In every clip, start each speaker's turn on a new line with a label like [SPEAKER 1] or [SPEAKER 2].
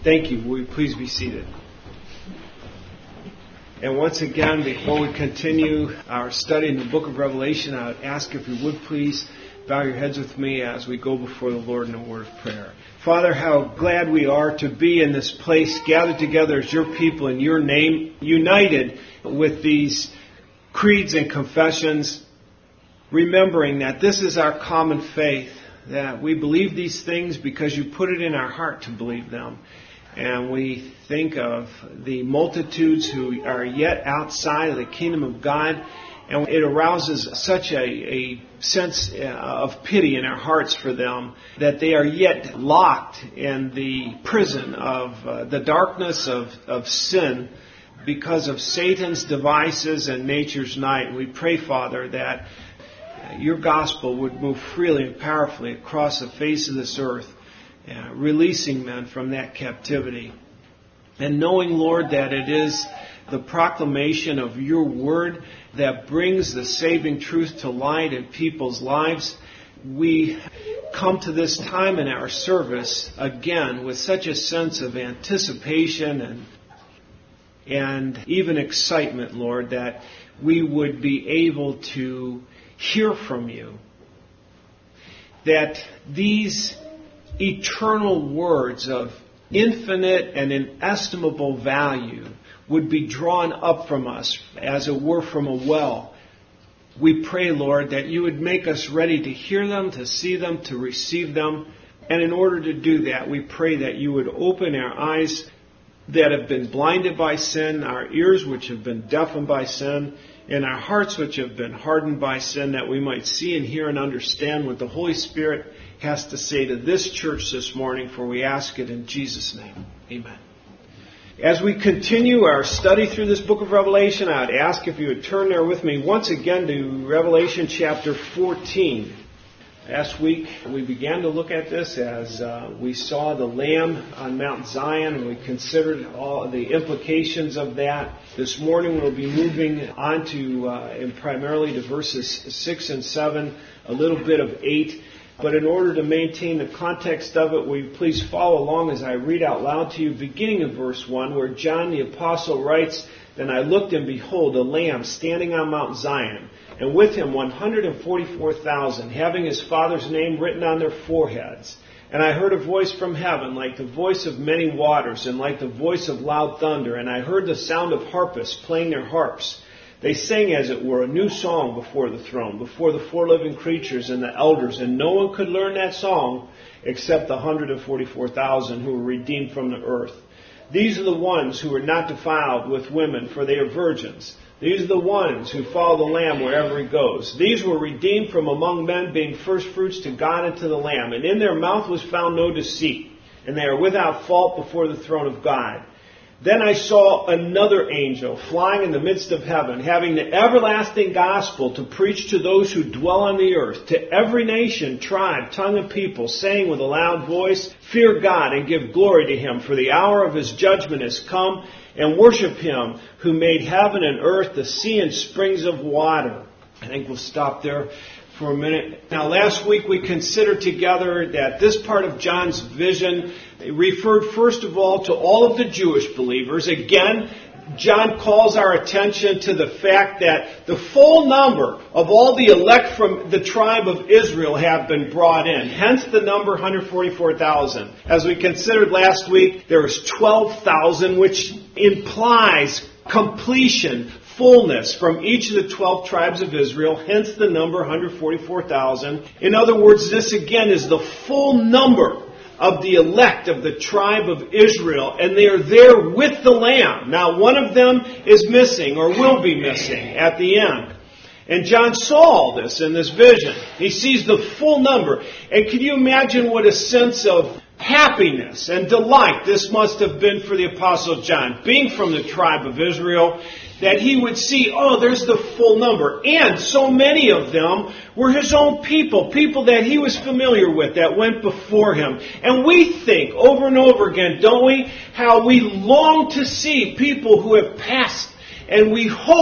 [SPEAKER 1] Thank you. Will you please be seated? And once again, before we continue our study in the book of Revelation, I would ask if you would please bow your heads with me as we go before the Lord in a word of prayer. Father, how glad we are to be in this place, gathered together as your people in your name, united with these creeds and confessions, remembering that this is our common faith, that we believe these things because you put it in our heart to believe them. And we think of the multitudes who are yet outside of the kingdom of God, and it arouses such a sense of pity in our hearts for them that they are yet locked in the prison of the darkness of sin because of Satan's devices and nature's night. We pray, Father, that your gospel would move freely and powerfully across the face of this earth, releasing men from that captivity. And knowing, Lord, that it is the proclamation of your word that brings the saving truth to light in people's lives, we come to this time in our service again with such a sense of anticipation and even excitement, Lord, that we would be able to hear from you. That these eternal words of infinite and inestimable value would be drawn up from us, as it were from a well. We pray, Lord, that you would make us ready to hear them, to see them, to receive them. And in order to do that, we pray that you would open our eyes that have been blinded by sin, our ears which have been deafened by sin, and our hearts which have been hardened by sin, that we might see and hear and understand what the Holy Spirit has to say to this church this morning, for we ask it in Jesus' name. Amen. As we continue our study through this book of Revelation, I would ask if you would turn there with me once again to Revelation chapter 14. Last week we began to look at this as we saw the Lamb on Mount Zion, and we considered all the implications of that. This morning we'll be moving on to and primarily to verses 6 and 7, a little bit of 8. But in order to maintain the context of it, will you please follow along as I read out loud to you, beginning of verse 1, where John the Apostle writes, "Then I looked, and behold, a Lamb standing on Mount Zion, and with him 144,000, having his Father's name written on their foreheads. And I heard a voice from heaven, like the voice of many waters, and like the voice of loud thunder. And I heard the sound of harpists playing their harps. They sang, as it were, a new song before the throne, before the four living creatures and the elders. And no one could learn that song except the 144,000 who were redeemed from the earth. These are the ones who are not defiled with women, for they are virgins. These are the ones who follow the Lamb wherever he goes. These were redeemed from among men, being firstfruits to God and to the Lamb. And in their mouth was found no deceit, and they are without fault before the throne of God. Then I saw another angel flying in the midst of heaven, having the everlasting gospel to preach to those who dwell on the earth, to every nation, tribe, tongue, and people, saying with a loud voice, Fear God and give glory to him, for the hour of his judgment has come, and worship him who made heaven and earth, the sea and springs of water." I think we'll stop there for a minute. Now, last week we considered together that this part of John's vision referred first of all to all of the Jewish believers. Again, John calls our attention to the fact that the full number of all the elect from the tribe of Israel have been brought in. Hence the number 144,000. As we considered last week, there is 12,000, which implies completion, fullness from each of the 12 tribes of Israel, hence the number 144,000. In other words, this again is the full number of the elect of the tribe of Israel, and they are there with the Lamb. Now, one of them is missing, or will be missing, at the end. And John saw all this in this vision. He sees the full number. And can you imagine what a sense of happiness and delight this must have been for the Apostle John, being from the tribe of Israel, that he would see, oh, there's the full number. And so many of them were his own people, people that he was familiar with, that went before him. And we think over and over again, don't we, how we long to see people who have passed, and we hope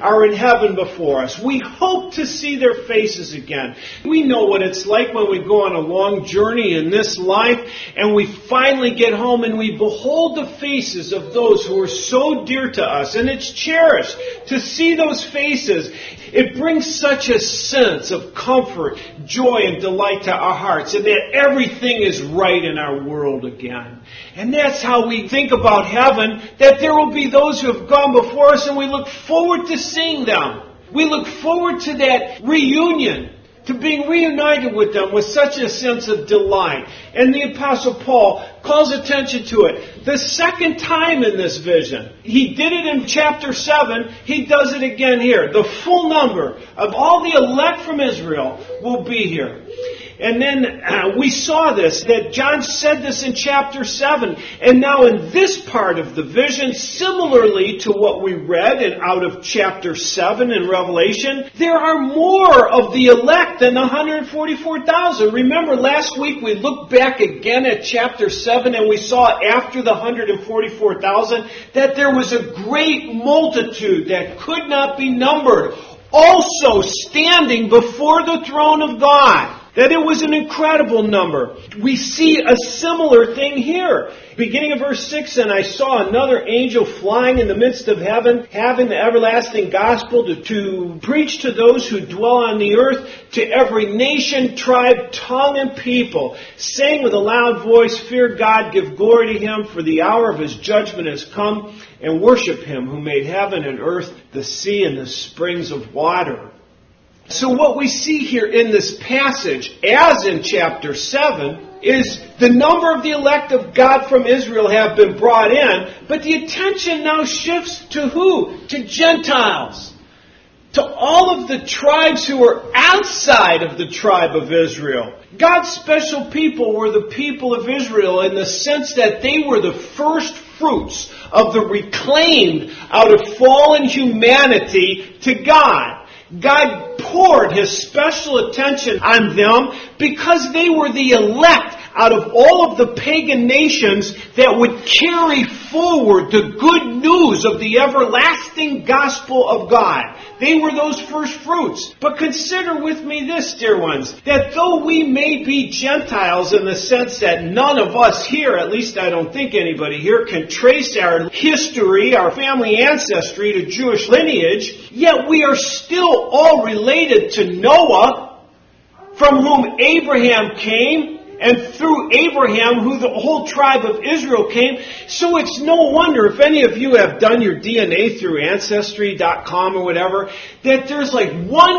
[SPEAKER 1] are in heaven before us. We hope to see their faces again. We know what it's like when we go on a long journey in this life and we finally get home and we behold the faces of those who are so dear to us. And it's cherished to see those faces. It brings such a sense of comfort, joy, and delight to our hearts, and that everything is right in our world again. And that's how we think about heaven, that there will be those who have gone before us, and we look forward to seeing them. We look forward to that reunion, to being reunited with them with such a sense of delight. And the Apostle Paul calls attention to it. The second time in this vision. He did it in chapter 7. He does it again here. The full number of all the elect from Israel will be here. And then we saw this, that John said this in chapter 7. And now in this part of the vision, similarly to what we read out of chapter 7 in Revelation, there are more of the elect than the 144,000. Remember, last week we looked back again at chapter 7 and we saw after the 144,000 that there was a great multitude that could not be numbered, also standing before the throne of God. That it was an incredible number. We see a similar thing here. Beginning of verse 6, and I saw another angel flying in the midst of heaven, having the everlasting gospel to preach to those who dwell on the earth, to every nation, tribe, tongue, and people, saying with a loud voice, fear God, give glory to Him, for the hour of His judgment has come, and worship Him who made heaven and earth, the sea, and the springs of water. So what we see here in this passage, as in chapter 7, is the number of the elect of God from Israel have been brought in, but the attention now shifts to who? To Gentiles. To all of the tribes who are outside of the tribe of Israel. God's special people were the people of Israel in the sense that they were the first fruits of the reclaimed out of fallen humanity to God. God poured His special attention on them because they were the elect out of all of the pagan nations that would carry forward the good news of the everlasting gospel of God. They were those first fruits. But consider with me this, dear ones, that though we may be Gentiles in the sense that none of us here, at least I don't think anybody here, can trace our history, our family ancestry to Jewish lineage, yet we are still all related to Noah, from whom Abraham came, and through Abraham, who the whole tribe of Israel came. So it's no wonder, if any of you have done your DNA through Ancestry.com or whatever, that there's like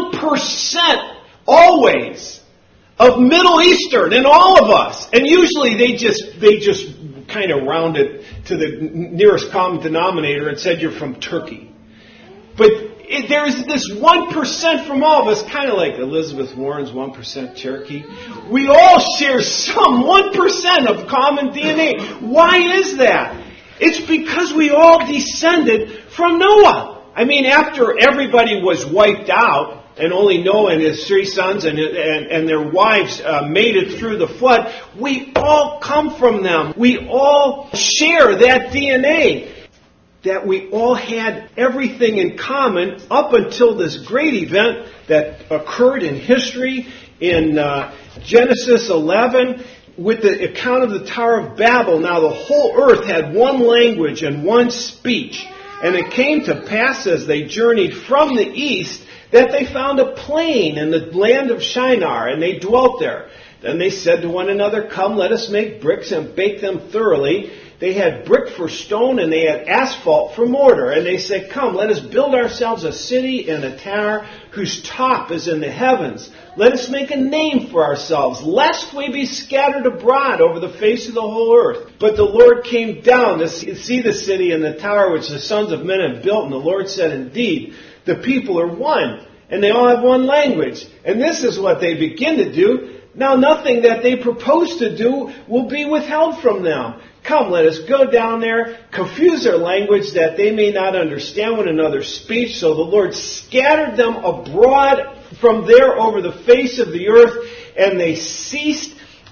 [SPEAKER 1] 1% always of Middle Eastern in all of us. And usually they just kind of round it to the nearest common denominator and said you're from Turkey. But there's this 1% from all of us, kind of like Elizabeth Warren's 1% Cherokee. We all share some 1% of common DNA. Why is that? It's because we all descended from Noah. I mean, after everybody was wiped out, and only Noah and his 3 sons and their wives made it through the flood, we all come from them. We all share that DNA. That we all had everything in common up until this great event that occurred in history in Genesis 11 with the account of the Tower of Babel. Now the whole earth had one language and one speech. And it came to pass as they journeyed from the east that they found a plain in the land of Shinar, and they dwelt there. Then they said to one another, come, let us make bricks and bake them thoroughly. They had brick for stone and they had asphalt for mortar. And they said, come, let us build ourselves a city and a tower whose top is in the heavens. Let us make a name for ourselves, lest we be scattered abroad over the face of the whole earth. But the Lord came down to see the city and the tower which the sons of men have built. And the Lord said, indeed, the people are one, and they all have one language. And this is what they begin to do. Now nothing that they propose to do will be withheld from them. Come, let us go down there, confuse their language that they may not understand one another's speech. So the Lord scattered them abroad from there over the face of the earth, and they ceased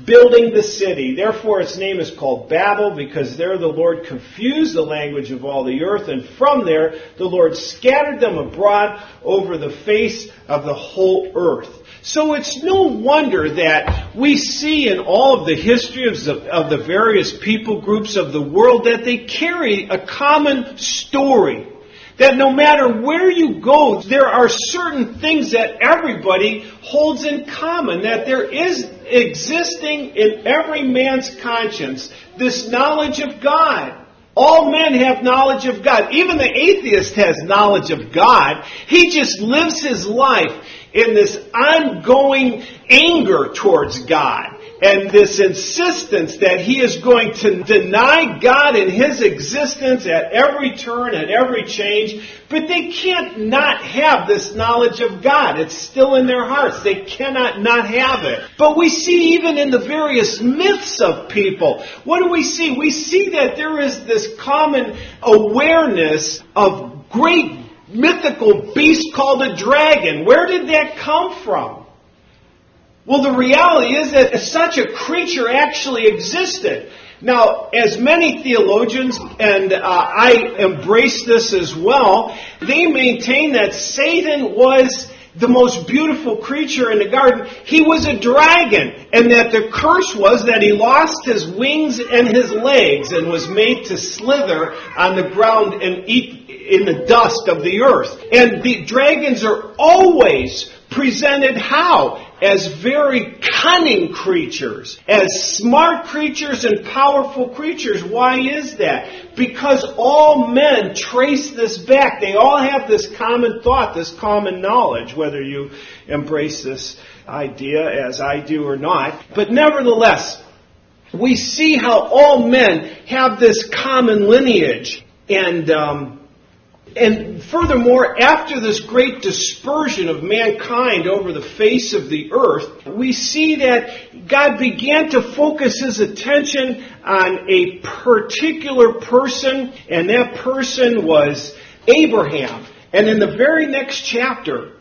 [SPEAKER 1] building the city. Therefore its name is called Babel, because there the Lord confused the language of all the earth, and from there the Lord scattered them abroad over the face of the whole earth. So it's no wonder that we see in all of the history of the various people groups of the world that they carry a common story. That no matter where you go, there are certain things that everybody holds in common. That there is existing in every man's conscience this knowledge of God. All men have knowledge of God. Even the atheist has knowledge of God. He just lives his life in this ongoing anger towards God. And this insistence that he is going to deny God and His existence at every turn, at every change. But they can't not have this knowledge of God. It's still in their hearts. They cannot not have it. But we see even in the various myths of people, what do we see? We see that there is this common awareness of great mythical beast called a dragon. Where did that come from? Well, the reality is that such a creature actually existed. Now, as many theologians, and I embrace this as well, they maintain that Satan was the most beautiful creature in the garden. He was a dragon, and that the curse was that he lost his wings and his legs and was made to slither on the ground and eat in the dust of the earth. And the dragons are always presented how? As very cunning creatures, as smart creatures and powerful creatures. Why is that? Because all men trace this back. They all have this common thought, this common knowledge, whether you embrace this idea as I do or not. But nevertheless, we see how all men have this common lineage. And furthermore, after this great dispersion of mankind over the face of the earth, we see that God began to focus His attention on a particular person, and that person was Abraham. And in the very next chapter,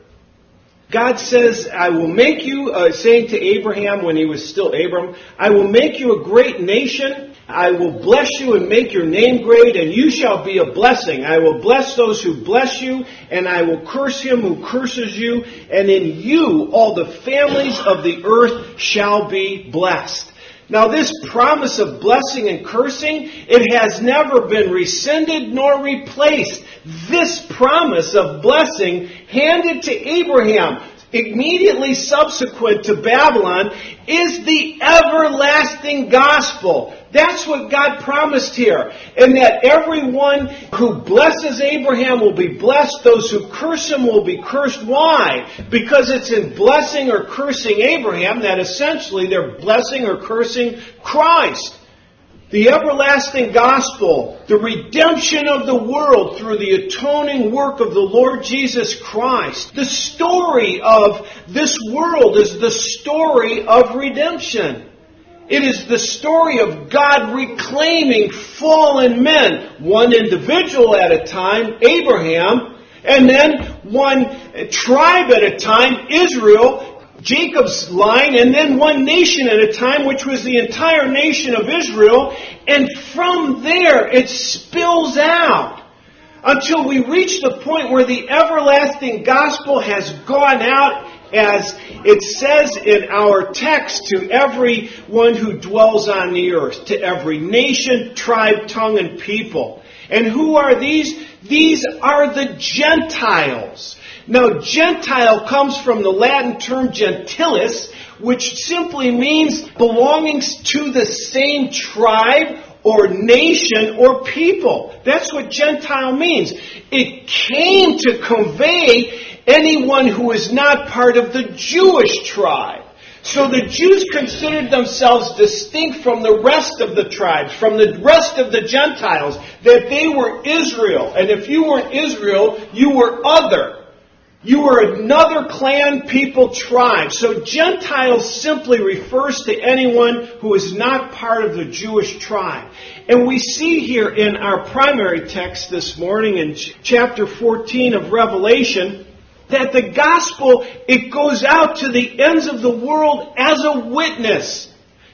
[SPEAKER 1] God says, I will make you, saying to Abraham when he was still Abram, I will make you a great nation. I will bless you and make your name great, and you shall be a blessing. I will bless those who bless you, and I will curse him who curses you, and in you all the families of the earth shall be blessed. Now this promise of blessing and cursing, it has never been rescinded nor replaced. This promise of blessing handed to Abraham immediately subsequent to Babylon is the everlasting gospel. That's what God promised here. And that everyone who blesses Abraham will be blessed. Those who curse him will be cursed. Why? Because it's in blessing or cursing Abraham that essentially they're blessing or cursing Christ. The everlasting gospel, the redemption of the world through the atoning work of the Lord Jesus Christ. The story of this world is the story of redemption. It is the story of God reclaiming fallen men, one individual at a time, Abraham, and then one tribe at a time, Israel, Jacob's line, and then one nation at a time, which was the entire nation of Israel. And from there, it spills out until we reach the point where the everlasting gospel has gone out, as it says in our text, to everyone who dwells on the earth, to every nation, tribe, tongue, and people. And who are these? These are the Gentiles. Now, Gentile comes from the Latin term gentilis, which simply means belonging to the same tribe or nation or people. That's what Gentile means. It came to convey anyone who is not part of the Jewish tribe. So the Jews considered themselves distinct from the rest of the tribes, from the rest of the Gentiles, that they were Israel. And if you weren't Israel, you were other. You were another clan, people, tribe. So Gentiles simply refers to anyone who is not part of the Jewish tribe. And we see here in our primary text this morning in chapter 14 of Revelation that the gospel, it goes out to the ends of the world as a witness.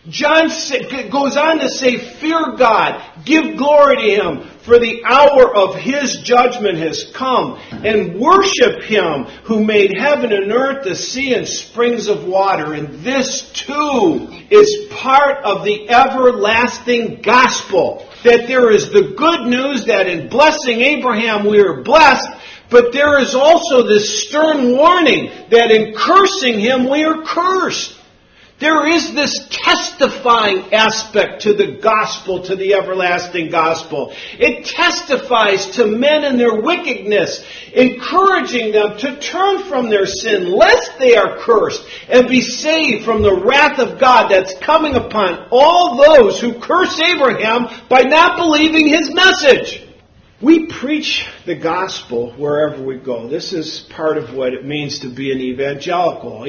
[SPEAKER 1] John goes on to say, fear God, give glory to Him, for the hour of His judgment has come, and worship Him who made heaven and earth, the sea, and springs of water. And this too is part of the everlasting gospel. That there is the good news that in blessing Abraham we are blessed, but there is also this stern warning that in cursing him we are cursed. There is this testifying aspect to the gospel, to the everlasting gospel. It testifies to men and their wickedness, encouraging them to turn from their sin, lest they are cursed, and be saved from the wrath of God that's coming upon all those who curse Abraham by not believing his message. We preach the gospel wherever we go. This is part of what it means to be an evangelical.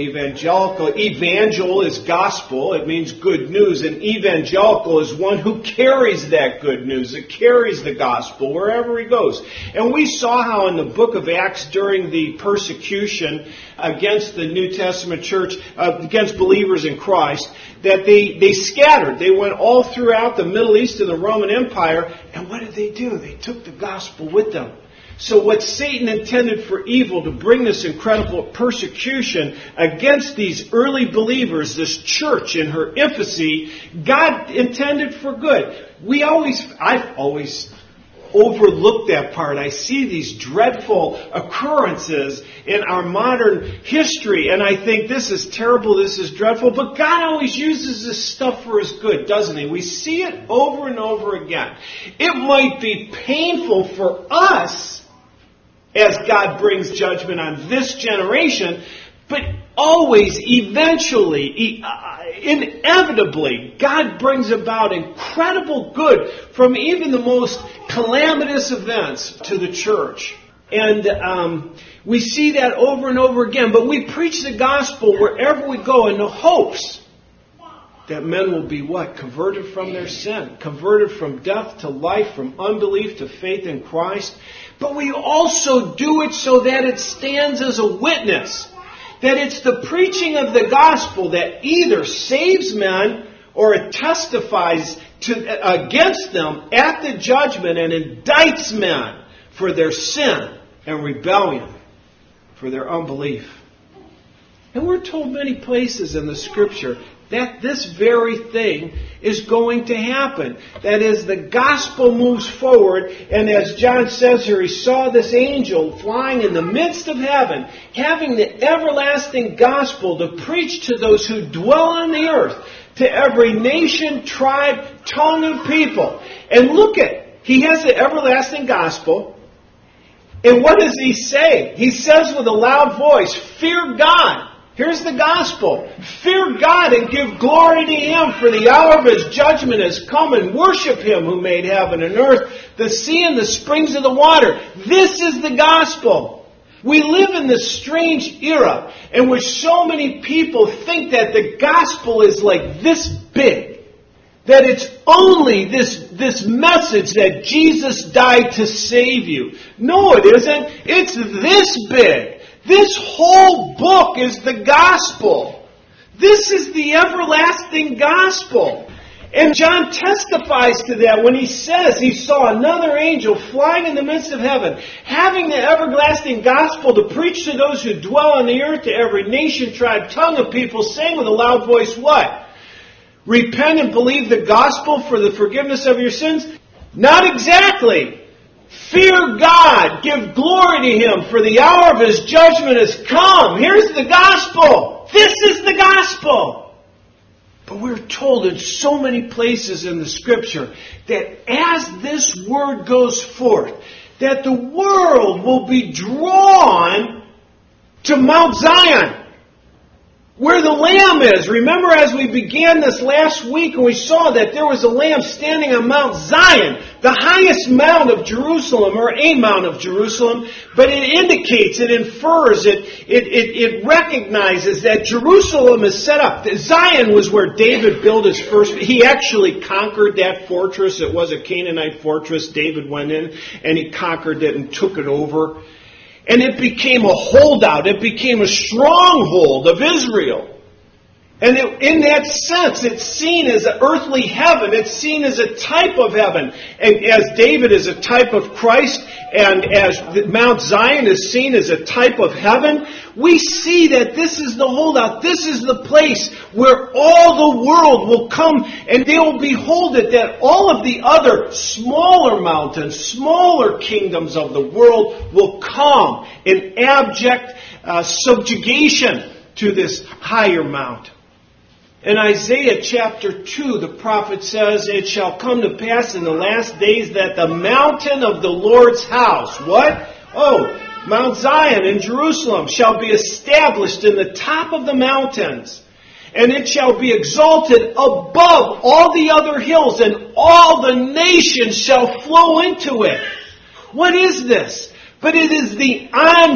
[SPEAKER 1] Evangel is gospel. It means good news. An evangelical is one who carries that good news. It carries the gospel wherever he goes. And we saw how in the book of Acts during the persecution against the New Testament church, against believers in Christ, that they scattered. They went all throughout the Middle East and the Roman Empire. And what did they do? They took the gospel with them. So what Satan intended for evil, to bring this incredible persecution against these early believers, this church in her infancy, God intended for good. I've always overlooked that part. I see these dreadful occurrences in our modern history, and I think this is terrible, this is dreadful, but God always uses this stuff for His good, doesn't He? We see it over and over again. It might be painful for us as God brings judgment on this generation, but always, eventually, inevitably, God brings about incredible good from even the most calamitous events to the church. And we see that over and over again. But we preach the gospel wherever we go in the hopes that men will be what? Converted from their sin. Converted from death to life, from unbelief to faith in Christ. But we also do it so that it stands as a witness. That it's the preaching of the gospel that either saves men or it testifies against them at the judgment and indicts men for their sin and rebellion, for their unbelief. And we're told many places in the Scripture that this very thing is going to happen. That as the gospel moves forward, and as John says here, he saw this angel flying in the midst of heaven, having the everlasting gospel to preach to those who dwell on the earth, to every nation, tribe, tongue, and people. And look he has the everlasting gospel. And what does he say? He says with a loud voice, fear God. Here's the gospel. Fear God and give glory to Him, for the hour of His judgment has come, and worship Him who made heaven and earth, the sea and the springs of the water. This is the gospel. We live in this strange era in which so many people think that the gospel is like this big. That it's only this message that Jesus died to save you. No, it isn't. It's this big. This whole book is the gospel. This is the everlasting gospel. And John testifies to that when he says he saw another angel flying in the midst of heaven, having the everlasting gospel to preach to those who dwell on the earth, to every nation, tribe, tongue of people, saying with a loud voice, what? Repent and believe the gospel for the forgiveness of your sins? Not exactly. Fear God. Give glory to Him, for the hour of His judgment has come. Here's the gospel. This is the gospel. But we're told in so many places in the Scripture that as this word goes forth, that the world will be drawn to Mount Zion, where the Lamb is. Remember, as we began this last week, and we saw that there was a Lamb standing on Mount Zion, the highest mount of Jerusalem, or a mount of Jerusalem, but it indicates, it infers, it recognizes that Jerusalem is set up. Zion was where David built his first. He actually conquered that fortress. It was a Canaanite fortress. David went in and he conquered it and took it over. And it became a holdout. It became a stronghold of Israel. And in that sense, it's seen as an earthly heaven. It's seen as a type of heaven. And as David is a type of Christ, and as Mount Zion is seen as a type of heaven, we see that this is the holdout. This is the place where all the world will come and they will behold it, that all of the other smaller mountains, smaller kingdoms of the world will come in abject subjugation to this higher mount. In Isaiah chapter 2, the prophet says, "It shall come to pass in the last days that the mountain of the Lord's house," what? Oh, Mount Zion in Jerusalem, "shall be established in the top of the mountains, and it shall be exalted above all the other hills, and all the nations shall flow into it." What is this? But it is the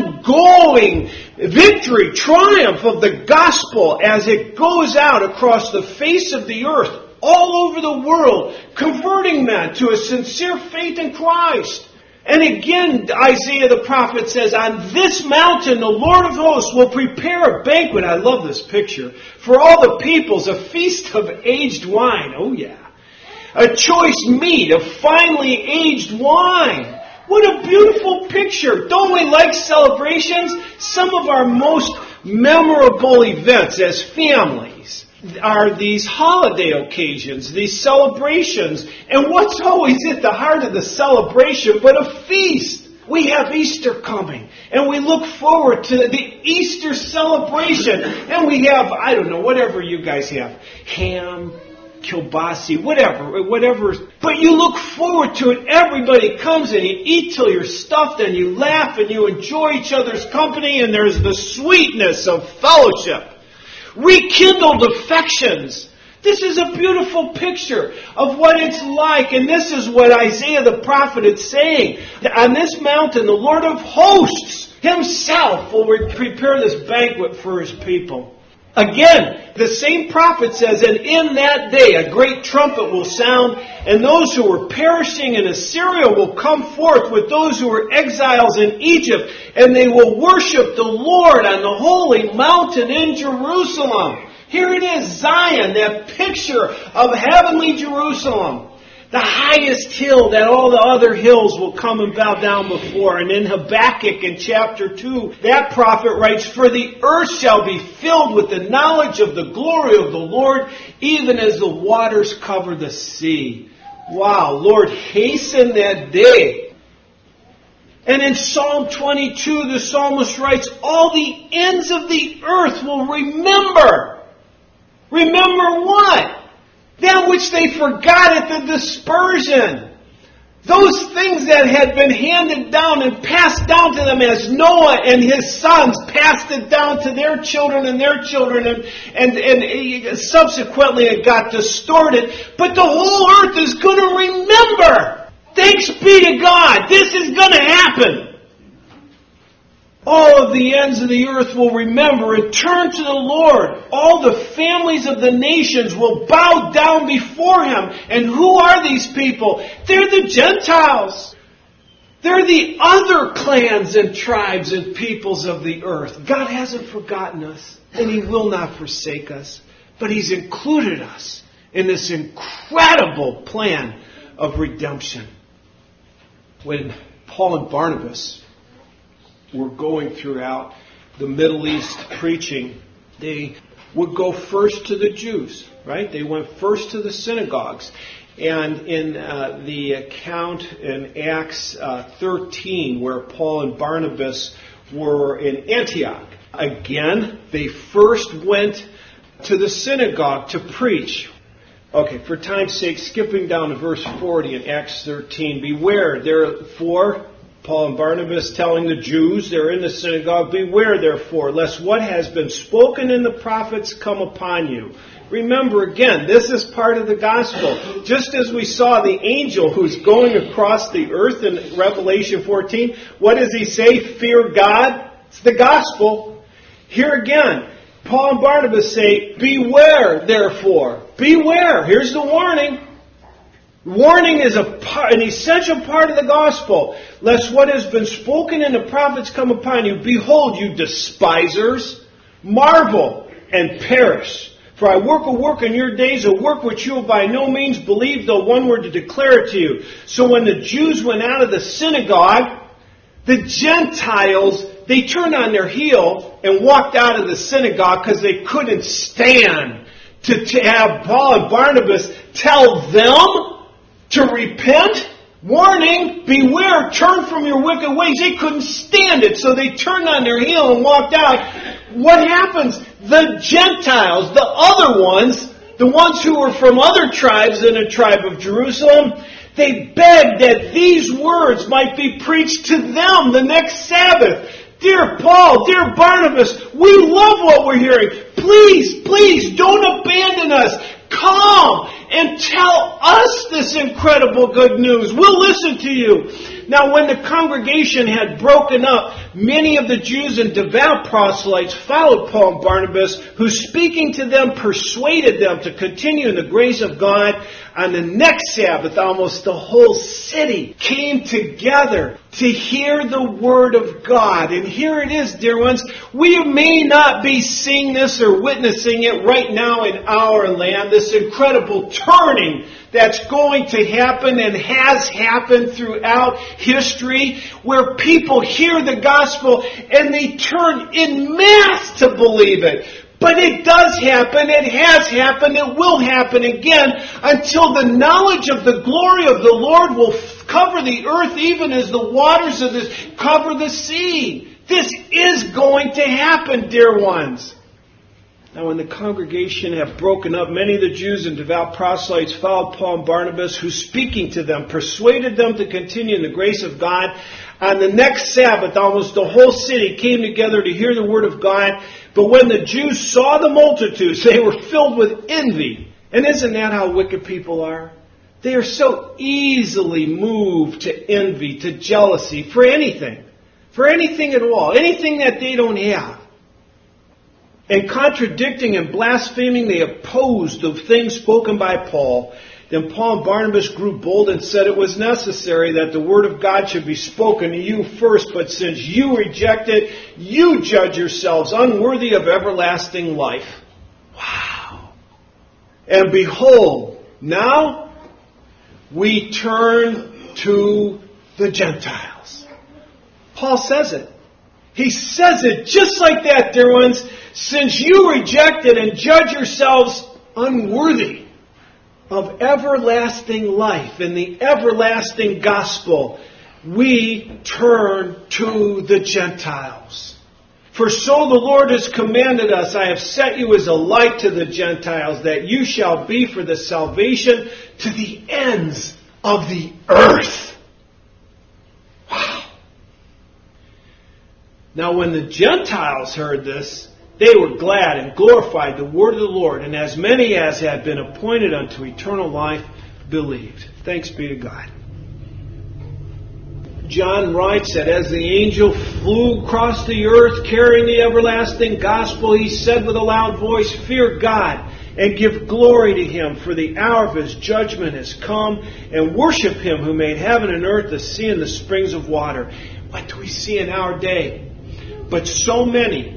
[SPEAKER 1] ongoing victory, triumph of the gospel as it goes out across the face of the earth, all over the world, converting men to a sincere faith in Christ. And again, Isaiah the prophet says, "On this mountain the Lord of hosts will prepare a banquet." I love this picture. "For all the peoples, a feast of aged wine." Oh yeah. "A choice meat of finely aged wine." What a beautiful picture. Don't we like celebrations? Some of our most memorable events as families are these holiday occasions, these celebrations. And what's always at the heart of the celebration but a feast? We have Easter coming, and we look forward to the Easter celebration. And we have, I don't know, whatever you guys have, ham, kielbasi, whatever. But you look forward to it. Everybody comes and you eat till you're stuffed and you laugh and you enjoy each other's company, and there's the sweetness of fellowship. Rekindled affections. This is a beautiful picture of what it's like, and this is what Isaiah the prophet is saying. On this mountain, the Lord of hosts himself will prepare this banquet for his people. Again, the same prophet says, "And in that day a great trumpet will sound, and those who were perishing in Assyria will come forth with those who were exiles in Egypt, and they will worship the Lord on the holy mountain in Jerusalem." Here it is, Zion, that picture of heavenly Jerusalem. The highest hill that all the other hills will come and bow down before. And in Habakkuk in chapter 2, that prophet writes, "For the earth shall be filled with the knowledge of the glory of the Lord, even as the waters cover the sea." Wow, Lord, hasten that day. And in Psalm 22, the psalmist writes, "All the ends of the earth will remember." Remember what? That which they forgot at the dispersion. Those things that had been handed down and passed down to them as Noah and his sons passed it down to their children and their children, and subsequently it got distorted. But the whole earth is going to remember. Thanks be to God. This is going to happen. All of the ends of the earth will remember and turn to the Lord. All the families of the nations will bow down before him. And who are these people? They're the Gentiles. They're the other clans and tribes and peoples of the earth. God hasn't forgotten us, and he will not forsake us. But he's included us in this incredible plan of redemption. When Paul and Barnabas were going throughout the Middle East preaching, they would go first to the Jews, right? They went first to the synagogues. And in the account in Acts 13, where Paul and Barnabas were in Antioch, again, they first went to the synagogue to preach. Okay, for time's sake, skipping down to verse 40 in Acts 13. "Beware, therefore," Paul and Barnabas telling the Jews, they're in the synagogue, "Beware, therefore, lest what has been spoken in the prophets come upon you." Remember again, this is part of the gospel. Just as we saw the angel who's going across the earth in Revelation 14, what does he say? Fear God. It's the gospel. Here again, Paul and Barnabas say, "Beware, therefore." Beware. Here's the warning. Warning is an essential part of the gospel. "Lest what has been spoken in the prophets come upon you. Behold, you despisers, marvel and perish. For I work a work in your days, a work which you will by no means believe, though one were to declare it to you. So when the Jews went out of the synagogue, the Gentiles, they turned on their heel and walked out of the synagogue because they couldn't stand to have Paul and Barnabas tell them to repent. Warning, beware, turn from your wicked ways. They couldn't stand it, so they turned on their heel and walked out. What happens? The Gentiles, the other ones, the ones who were from other tribes in the tribe of Jerusalem, they begged that these words might be preached to them the next Sabbath. Dear Paul, dear Barnabas, we love what we're hearing. Please, please, don't abandon us. Come and tell us this incredible good news. We'll listen to you. Now, when the congregation had broken up, many of the Jews and devout proselytes followed Paul and Barnabas, who speaking to them persuaded them to continue in the grace of God. On the next Sabbath, almost the whole city came together to hear the Word of God. And here it is, dear ones. We may not be seeing this or witnessing it right now in our land, this incredible turning that's going to happen and has happened throughout history, where people hear the gospel and they turn en masse to believe it. But it does happen, it has happened, it will happen again until the knowledge of the glory of the Lord will cover the earth even as the waters of this cover the sea. This is going to happen, dear ones. Now when the congregation had broken up, many of the Jews and devout proselytes followed Paul and Barnabas, who speaking to them persuaded them to continue in the grace of God. On the next Sabbath, almost the whole city came together to hear the word of God. But when the Jews saw the multitudes, they were filled with envy. And isn't that how wicked people are? They are so easily moved to envy, to jealousy, for anything at all, anything that they don't have. And contradicting and blaspheming, they opposed the things spoken by Paul. Then Paul and Barnabas grew bold and said it was necessary that the word of God should be spoken to you first, but since you reject it, you judge yourselves unworthy of everlasting life. Wow. And behold, now we turn to the Gentiles. Paul says it. He says it just like that, dear ones. Since you reject it and judge yourselves unworthy of everlasting life and the everlasting gospel, we turn to the Gentiles. For so the Lord has commanded us, I have set you as a light to the Gentiles, that you shall be for the salvation to the ends of the earth. Wow. Now when the Gentiles heard this, they were glad and glorified the word of the Lord, and as many as had been appointed unto eternal life believed. Thanks be to God. John writes that as the angel flew across the earth carrying the everlasting gospel, he said with a loud voice, "Fear God and give glory to Him, for the hour of His judgment has come, and worship Him who made heaven and earth, the sea and the springs of water." What do we see in our day? But so many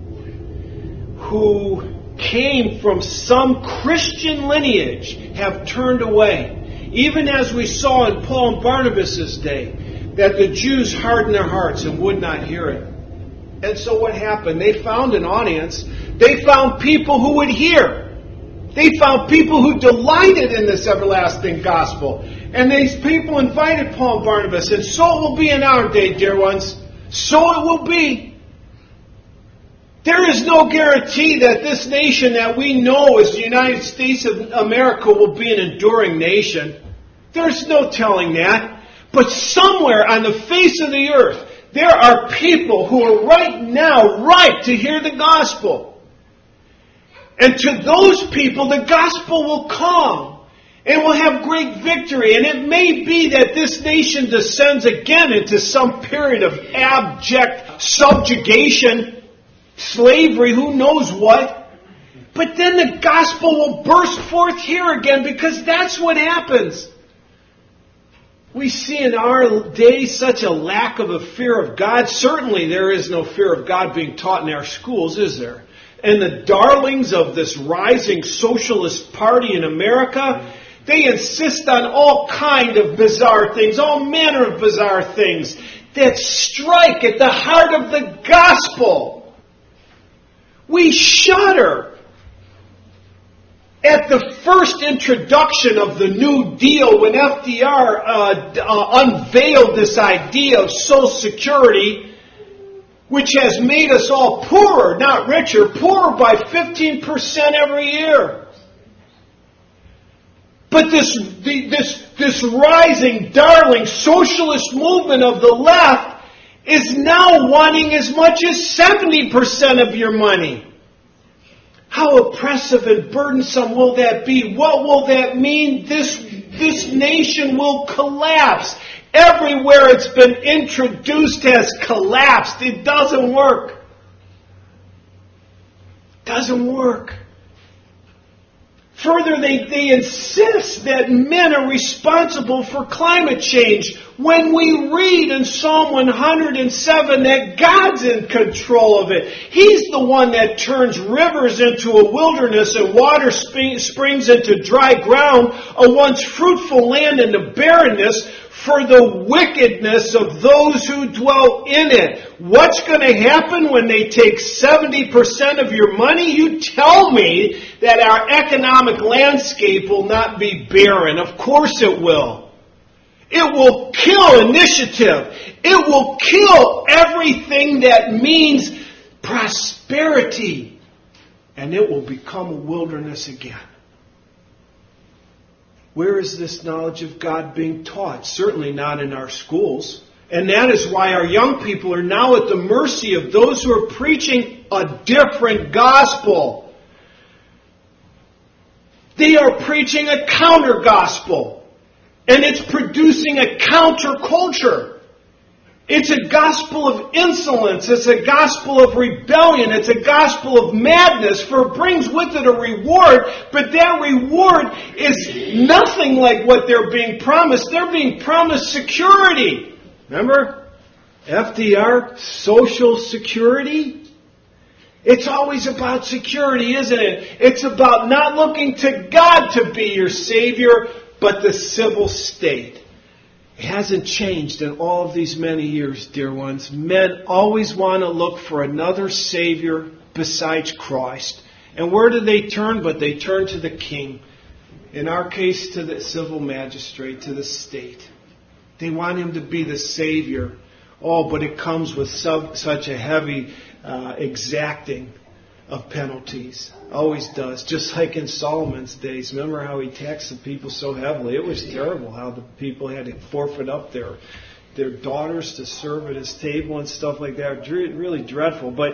[SPEAKER 1] who came from some Christian lineage have turned away. Even as we saw in Paul and Barnabas' day, that the Jews hardened their hearts and would not hear it. And so what happened? They found an audience. They found people who would hear. They found people who delighted in this everlasting gospel. And these people invited Paul and Barnabas. And so it will be in our day, dear ones. So it will be. There is no guarantee that this nation that we know as the United States of America will be an enduring nation. There's no telling that. But somewhere on the face of the earth, there are people who are right now ripe to hear the gospel. And to those people, the gospel will come and will have great victory. And it may be that this nation descends again into some period of abject subjugation, slavery, who knows what. But then the gospel will burst forth here again, because that's what happens. We see in our day such a lack of a fear of God. Certainly there is no fear of God being taught in our schools, is there? and the darlings of this rising socialist party in America, they insist on all kind of bizarre things, all manner of bizarre things that strike at the heart of the gospel. We shudder at the first introduction of the New Deal when FDR unveiled this idea of Social Security, which has made us all poorer, not richer, poorer by 15% every year. But this rising, darling socialist movement of the left is now wanting as much as 70% of your money. How oppressive and burdensome will that be? What will that mean? This nation will collapse. Everywhere it's been introduced has collapsed. It doesn't work. Doesn't work. Further, they insist that men are responsible for climate change when we read in Psalm 107 that God's in control of it. He's the one that turns rivers into a wilderness and water springs into dry ground, a once fruitful land into barrenness, for the wickedness of those who dwell in it. What's going to happen when they take 70% of your money? You tell me that our economic landscape will not be barren. Of course it will. It will kill initiative. It will kill everything that means prosperity. And it will become a wilderness again. Where is this knowledge of God being taught? Certainly not in our schools. And that is why our young people are now at the mercy of those who are preaching a different gospel. They are preaching a counter-gospel. And it's producing a counter-culture. It's a gospel of insolence. It's a gospel of rebellion. It's a gospel of madness, for it brings with it a reward, but that reward is nothing like what they're being promised. They're being promised security. Remember? FDR, Social Security? It's always about security, isn't it? It's about not looking to God to be your Savior, but the civil state. It hasn't changed in all of these many years, dear ones. Men always want to look for another Savior besides Christ. And where do they turn? But they turn to the king. In our case, to the civil magistrate, to the state. They want him to be the Savior. Oh, but it comes with such a heavy exacting of penalties. Always does. Just like in Solomon's days. Remember how he taxed the people so heavily? It was terrible how the people had to forfeit up their daughters to serve at his table and stuff like that. Really dreadful. But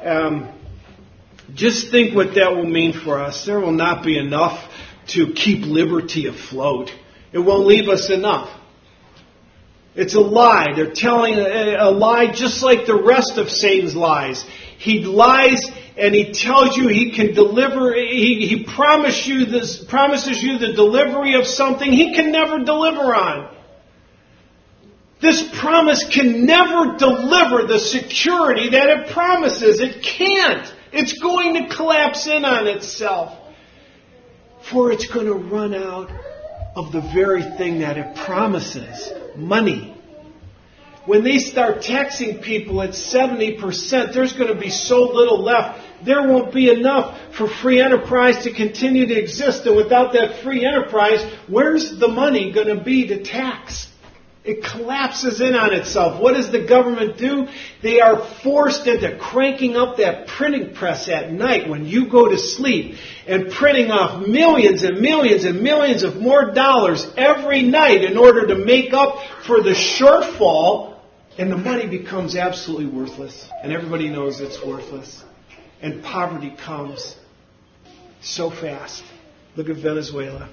[SPEAKER 1] just think what that will mean for us. There will not be enough to keep liberty afloat. It won't leave us enough. It's a lie. They're telling a lie just like the rest of Satan's lies. He lies and he tells you he can deliver. He promises you the delivery of something he can never deliver on. This promise can never deliver the security that it promises. It can't. It's going to collapse in on itself. For it's going to run out of the very thing that it promises. Money. When they start taxing people at 70%, there's going to be so little left. There won't be enough for free enterprise to continue to exist. And without that free enterprise, where's the money going to be to tax? It collapses in on itself. What does the government do? They are forced into cranking up that printing press at night when you go to sleep and printing off millions and millions and millions of more dollars every night in order to make up for the shortfall. And the money becomes absolutely worthless. And everybody knows it's worthless. And poverty comes so fast. Look at Venezuela.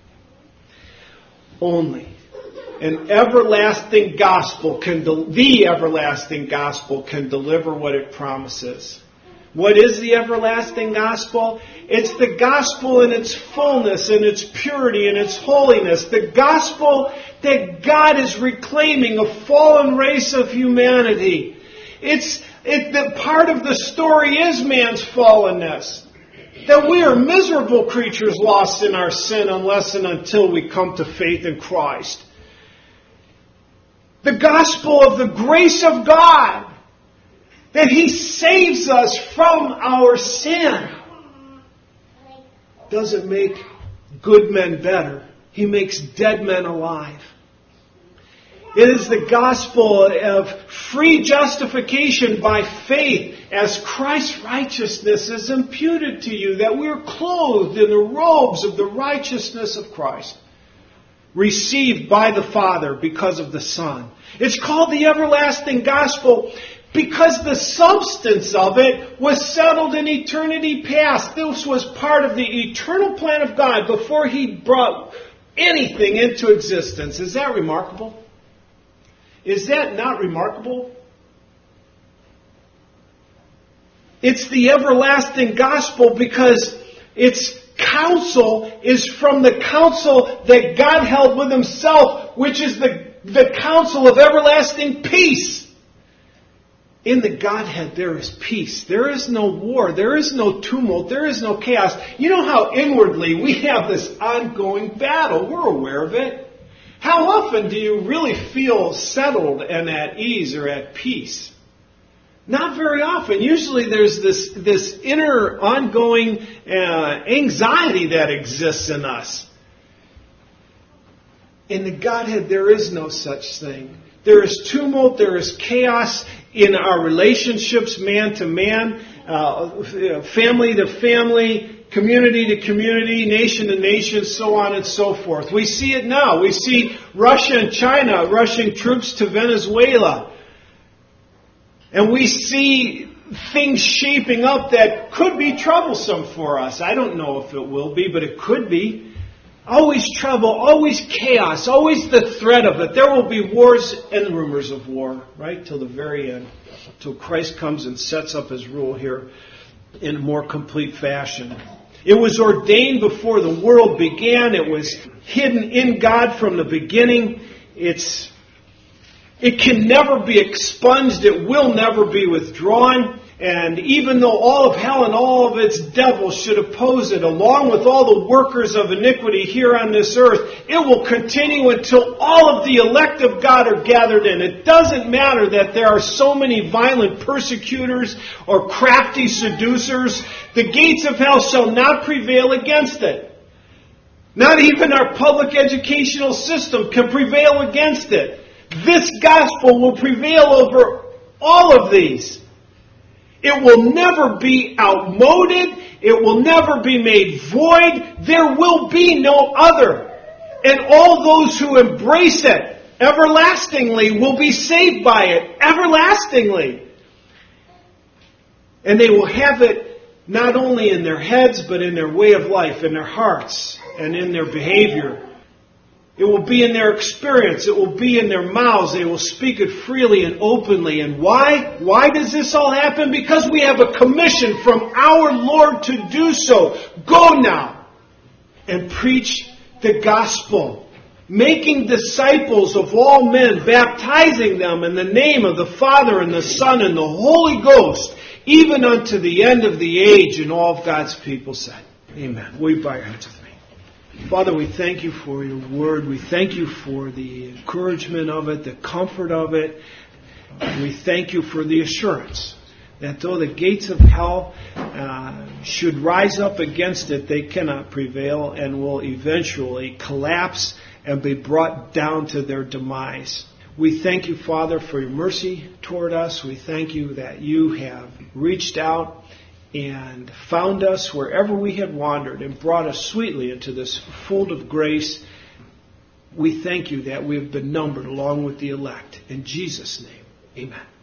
[SPEAKER 1] Only an everlasting gospel the everlasting gospel can deliver what it promises. What is the everlasting gospel? It's the gospel in its fullness, in its purity, in its holiness. The gospel that God is reclaiming a fallen race of humanity. That part of the story is man's fallenness. That we are miserable creatures lost in our sin unless and until we come to faith in Christ. The gospel of the grace of God. That He saves us from our sin. Doesn't make good men better. He makes dead men alive. It is the gospel of free justification by faith as Christ's righteousness is imputed to you, that we are clothed in the robes of the righteousness of Christ, received by the Father because of the Son. It's called the everlasting gospel because the substance of it was settled in eternity past. This was part of the eternal plan of God before He brought anything into existence. Is that remarkable? Is that not remarkable? It's the everlasting gospel because its counsel is from the counsel that God held with Himself, which is the counsel of everlasting peace. In the Godhead there is peace. There is no war. There is no tumult. There is no chaos. You know how inwardly we have this ongoing battle. We're aware of it. How often do you really feel settled and at ease or at peace? Not very often. Usually there's this inner ongoing anxiety that exists in us. In the Godhead there is no such thing. There is tumult, there is chaos in our relationships, man to man, family to family, community to community, nation to nation, so on and so forth. We see it now. We see Russia and China rushing troops to Venezuela. And we see things shaping up that could be troublesome for us. I don't know if it will be, but it could be. Always trouble, always chaos, always the threat of it. There will be wars and rumors of war, right, till the very end. Till Christ comes and sets up His rule here in a more complete fashion. It was ordained before the world began. It was hidden in God from the beginning. It can never be expunged. It will never be withdrawn. And even though all of hell and all of its devils should oppose it, along with all the workers of iniquity here on this earth, it will continue until all of the elect of God are gathered in. It doesn't matter that there are so many violent persecutors or crafty seducers. The gates of hell shall not prevail against it. Not even our public educational system can prevail against it. This gospel will prevail over all of these. It will never be outmoded. It will never be made void. There will be no other. And all those who embrace it everlastingly will be saved by it everlastingly. And they will have it not only in their heads, but in their way of life, in their hearts, and in their behavior. It will be in their experience. It will be in their mouths. They will speak it freely and openly. And why? Why does this all happen? Because we have a commission from our Lord to do so. Go now and preach the gospel, making disciples of all men, baptizing them in the name of the Father and the Son and the Holy Ghost, even unto the end of the age. And all of God's people said, Amen. Will you bow your heads with me? Father, we thank You for Your word. We thank You for the encouragement of it, the comfort of it. We thank You for the assurance that though the gates of hell should rise up against it, they cannot prevail and will eventually collapse and be brought down to their demise. We thank You, Father, for Your mercy toward us. We thank You that You have reached out and found us wherever we had wandered and brought us sweetly into this fold of grace. We thank You that we have been numbered along with the elect. In Jesus' name, amen.